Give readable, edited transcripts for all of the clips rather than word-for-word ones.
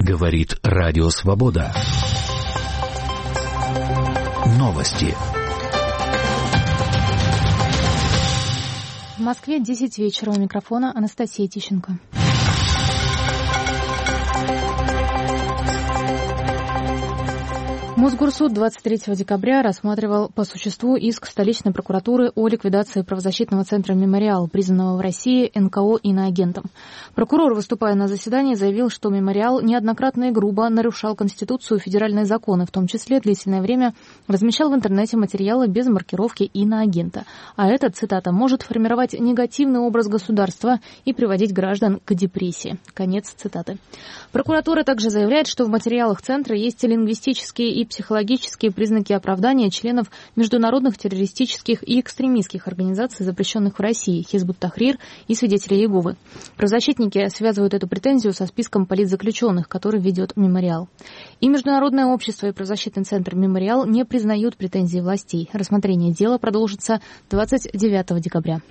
Говорит Радио Свобода. Новости. В Москве 10 вечера. У микрофона Анастасия Тищенко. Мосгорсуд 23 декабря рассматривал по существу иск столичной прокуратуры о ликвидации правозащитного центра «Мемориал», признанного в России НКО иноагентом. Прокурор, выступая на заседании, заявил, что «Мемориал» неоднократно и грубо нарушал Конституцию и федеральные законы, в том числе длительное время размещал в интернете материалы без маркировки иноагента. А это, цитата, «может формировать негативный образ государства и приводить граждан к депрессии». Конец цитаты. Прокуратура также заявляет, что в материалах центра есть лингвистические и психологические признаки оправдания членов международных террористических и экстремистских организаций, запрещенных в России, Хизбут Тахрир и Свидетели Иеговы. Правозащитники связывают эту претензию со списком политзаключенных, который ведет «Мемориал». И Международное общество, и правозащитный центр «Мемориал» не признают претензий властей. Рассмотрение дела продолжится 29 декабря.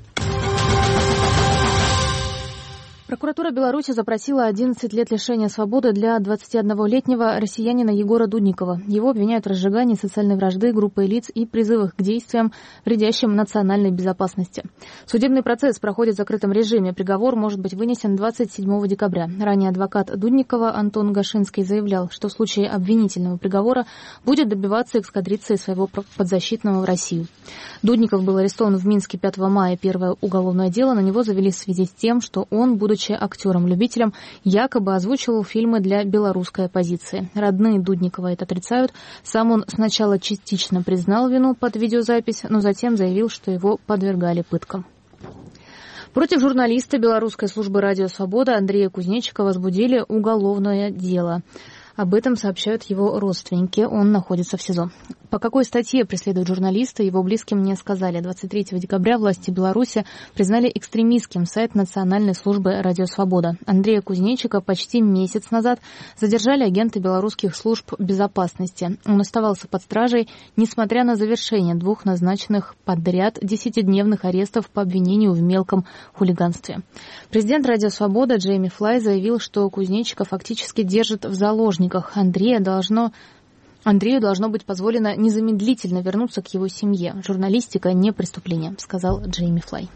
Прокуратура Беларуси запросила 11 лет лишения свободы для 21-летнего россиянина Егора Дудникова. Его обвиняют в разжигании социальной вражды группы лиц и призывах к действиям, вредящим национальной безопасности. Судебный процесс проходит в закрытом режиме. Приговор может быть вынесен 27 декабря. Ранее адвокат Дудникова Антон Гашинский заявлял, что в случае обвинительного приговора будет добиваться экстрадиции своего подзащитного в Россию. Дудников был арестован в Минске 5 мая. Первое уголовное дело на него завели в связи с тем, что он, будучи актером-любителем, якобы озвучивал фильмы для белорусской оппозиции. Родные Дудникова это отрицают. Сам он сначала частично признал вину под видеозапись, но затем заявил, что его подвергали пыткам. Против журналиста белорусской службы «Радио Свобода» Андрея Кузнечика возбудили уголовное дело. Об этом сообщают его родственники. Он находится в СИЗО. По какой статье преследуют журналиста, его близким не сказали. 23 декабря власти Беларуси признали экстремистским сайт Национальной службы «Радио Свобода». Андрея Кузнечика почти месяц назад задержали агенты белорусских служб безопасности. Он оставался под стражей, несмотря на завершение 2 назначенных подряд 10-дневных арестов по обвинению в мелком хулиганстве. Президент «Радио Свобода» Джейми Флай заявил, что Кузнечика фактически держит в заложниках. Андрею должно быть позволено незамедлительно вернуться к его семье. Журналистика не преступление, сказал Джейми Флай.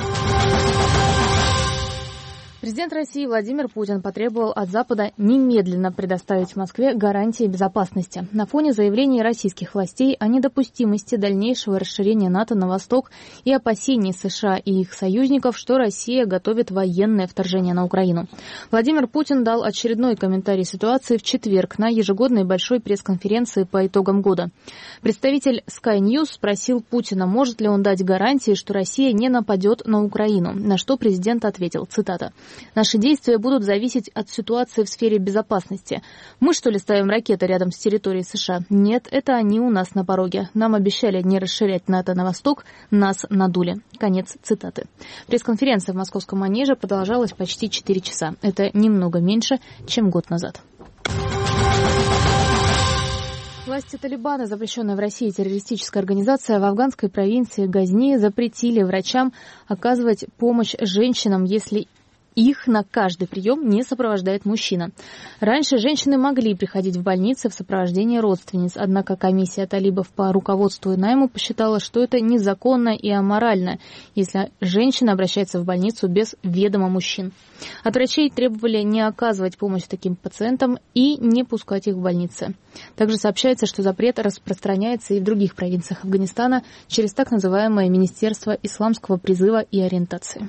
Президент России Владимир Путин потребовал от Запада немедленно предоставить Москве гарантии безопасности. На фоне заявлений российских властей о недопустимости дальнейшего расширения НАТО на восток и опасений США и их союзников, что Россия готовит военное вторжение на Украину. Владимир Путин дал очередной комментарий ситуации в четверг на ежегодной большой пресс-конференции по итогам года. Представитель Sky News спросил Путина, может ли он дать гарантии, что Россия не нападет на Украину, на что президент ответил, цитата, «Наши действия будут зависеть от ситуации в сфере безопасности. Мы, что ли, ставим ракеты рядом с территорией США? Нет, это они у нас на пороге. Нам обещали не расширять НАТО на восток, нас надули». Конец цитаты. Пресс-конференция в Московском Манеже продолжалась почти 4 часа. Это немного меньше, чем год назад. Власти Талибана, запрещенная в России террористическая организация, в афганской провинции Газни запретили врачам оказывать помощь женщинам, если их на каждый прием не сопровождает мужчина. Раньше женщины могли приходить в больницы в сопровождении родственниц, однако комиссия талибов по руководству и найму посчитала, что это незаконно и аморально, если женщина обращается в больницу без ведома мужчин. От врачей требовали не оказывать помощь таким пациентам и не пускать их в больницы. Также сообщается, что запрет распространяется и в других провинциях Афганистана через так называемое Министерство исламского призыва и ориентации.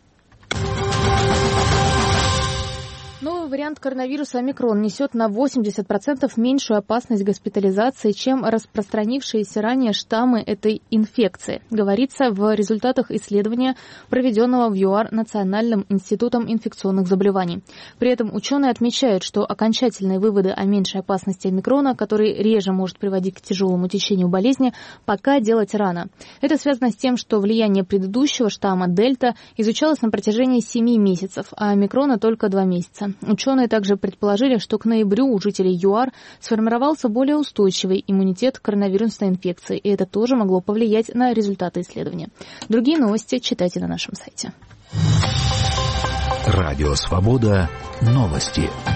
Новый вариант коронавируса омикрон несет на 80% меньшую опасность госпитализации, чем распространившиеся ранее штаммы этой инфекции, говорится в результатах исследования, проведенного в ЮАР Национальным институтом инфекционных заболеваний. При этом ученые отмечают, что окончательные выводы о меньшей опасности омикрона, который реже может приводить к тяжелому течению болезни, пока делать рано. Это связано с тем, что влияние предыдущего штамма дельта изучалось на протяжении 7 месяцев, а омикрона только 2 месяца. Ученые также предположили, что к ноябрю у жителей ЮАР сформировался более устойчивый иммунитет к коронавирусной инфекции, и это тоже могло повлиять на результаты исследования. Другие новости читайте на нашем сайте. Радио Свобода. Новости.